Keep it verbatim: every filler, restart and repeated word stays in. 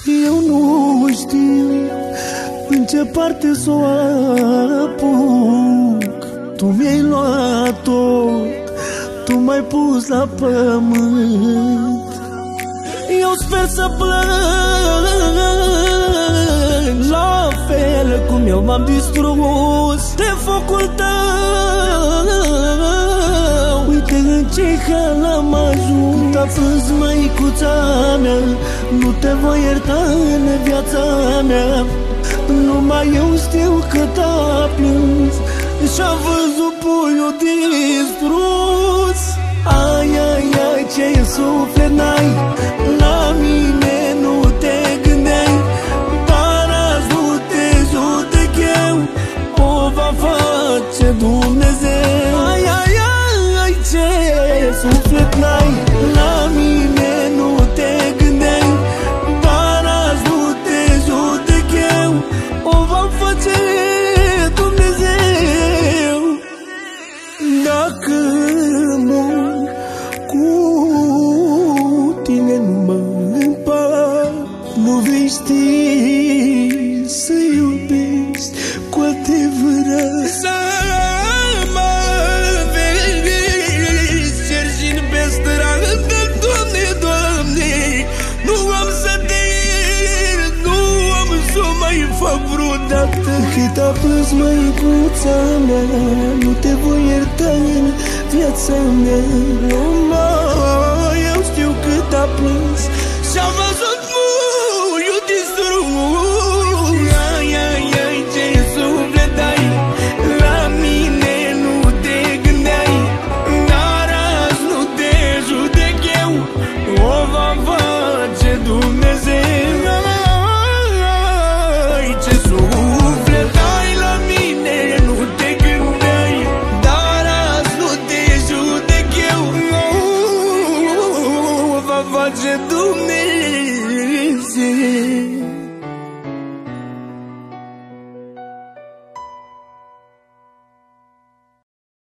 Eu nu știu în ce parte s-o apuc. Tu mi-ai luat tot, tu m-ai pus la pământ. Eu sper să plâng la fel cum eu m-am distrus de focul tău. Uite în ce hal am ajuns. A plâns măicuța mea, nu te voi ierta în viața mea. Numai eu știu că t-a plâns și-a văzut puiul distrus. Ai, ai, ai, ce suflet n-ai, la mine nu te gândeai. Dar azi nu te judec eu, o va face Dumnezeu. Ai, ai, ai, ce suflet n-ai, la mine nu te gândeai. Dar azi nu te judec eu, o va face Dumnezeu. Dacă mor cu tine nu mă împac, nu vei ști să iubești cu adevărat. Să mă vezi cerșind pe stradă, Doamne, Doamne, nu am să te iert, nu am să mai fac vreodată. Cât a plâns măicuța mea, nu te voi ierta în viața mea. Numai eu știu cât a plâns și-a văzut puiul distrus. Ai, ai, ai, ce suflet ai, la mine nu te gândeai. Dar azi nu te judec eu, o va face Dumnezeu. Ai, ce suflet ai, la mine nu te gândeai. Dar azi nu te judec eu, o va face Dumnezeu.